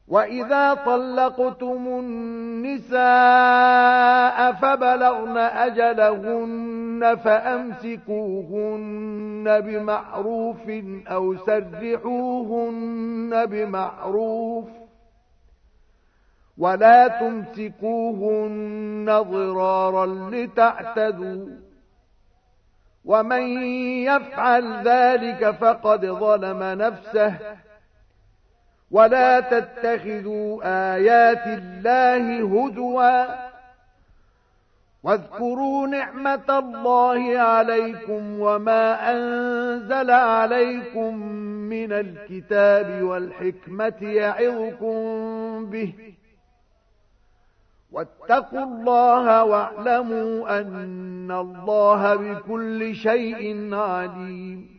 وَإِذَا طَلَّقْتُمُ النِّسَاءَ فَبَلَغْنَ أَجَلَهُنَّ فَأَمْسِكُوهُنَّ بِمَعْرُوفٍ أَوْ سَرِّحُوهُنَّ بِمَعْرُوفٍ وَلَا تُمْسِكُوهُنَّ ضِرَارًا لِتَعْتَدُوا وَمَن يَفْعَلْ ذَلِكَ فَقَدْ ظَلَمَ نَفْسَهُ وَلَا تَتَّخِذُوا آيَاتِ اللَّهِ هُزُوًا وَاذْكُرُوا نِعْمَةَ اللَّهِ عَلَيْكُمْ وَمَا أَنزَلَ عَلَيْكُمْ مِنَ الْكِتَابِ وَالْحِكْمَةِ يَعِظُكُمْ بِهِ وَاتَّقُوا اللَّهَ وَاعْلَمُوا أَنَّ اللَّهَ بِكُلِّ شَيْءٍ عَلِيمٌ